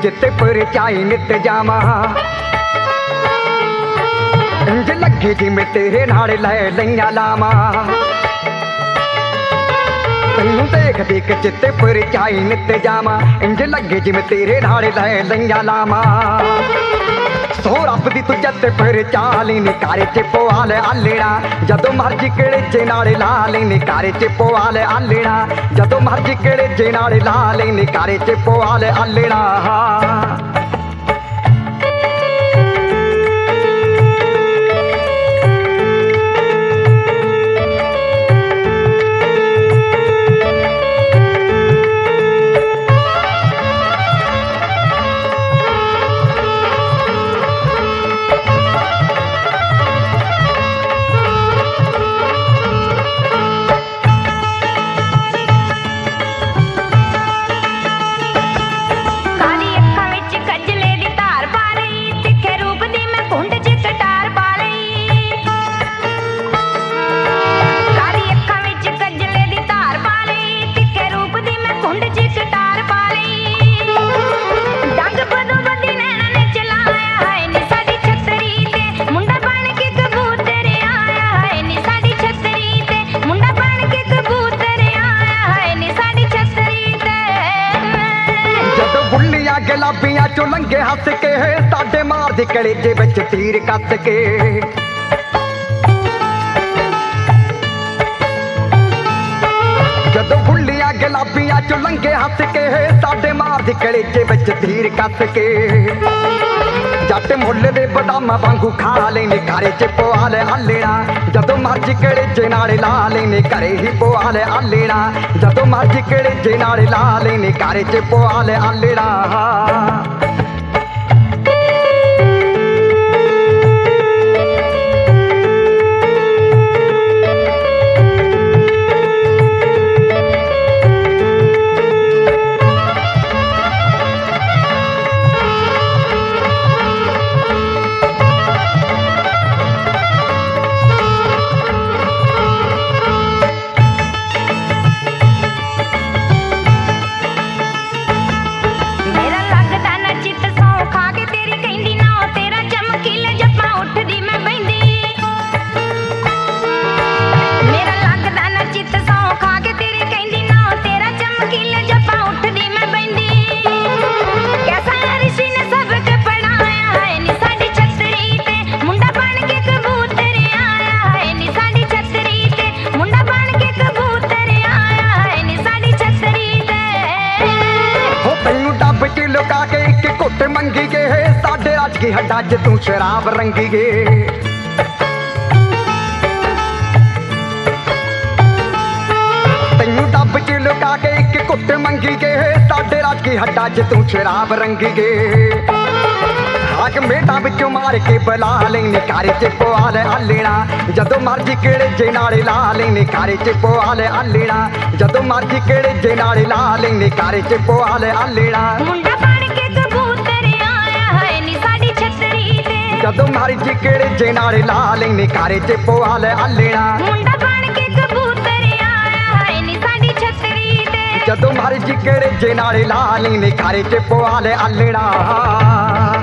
जिते परचाई नित जावा इंज लगे जिमें तेरे नाल लै लईयां लावा तैनूं देख देख चित्ते परचाई नित जावा इंज लगे जिमें तेरे नाल लै लईयां लावा सो रब दी तू जत परचा लेनी कारे च पवा ले आलेना जदों मर्जी केड़े जे नाल ला लेनी कारे च पवा ले आलेना जदों मर्जी केड़े जे नाल ला लेनी कारे च पवा ले आलेना गुलाबियां चो लंघे हस के साडे मार दे कलेजे विच तीर कस के जदों बुल्लियां गुलाबियां चो लंघे हस के साडे मार दे कलेजे विच तीर कस के जट मुल दे बदामा वांगू खा लेने घरे च पवा ले आलेना जदों मर्जी कलेजे नाल ला लेने घरे ही पवा ले आलेना जदों मर्जी कलेजे नाल ला लेने घरे च पवा ले आलेना मंगी गे साडे रज की हड्डा च तू शराब रंगी गे तैनू डब च लुका के एक घुट मंगी गे साडे रज की हड्डा च तू शराब रंगी गे हाक मेटा विचों मार के बुला लेने घरे च पवा ले आलेना जदों मर्जी केड़े जे नाल ला लेने घरे च पवा ले आलेना जदों मर्जी केड़े जे नाल ला लेने घरे च पवा ले आलेना जदों मर्जी केड़े जे नाल ला लेने घरे च पवा ले आलेना मुंडा बन के कबूतर आया है नी साडी छतरी ते जदों मर्जी केड़े जे नाल ला लेने घरे च पवा ले आलेना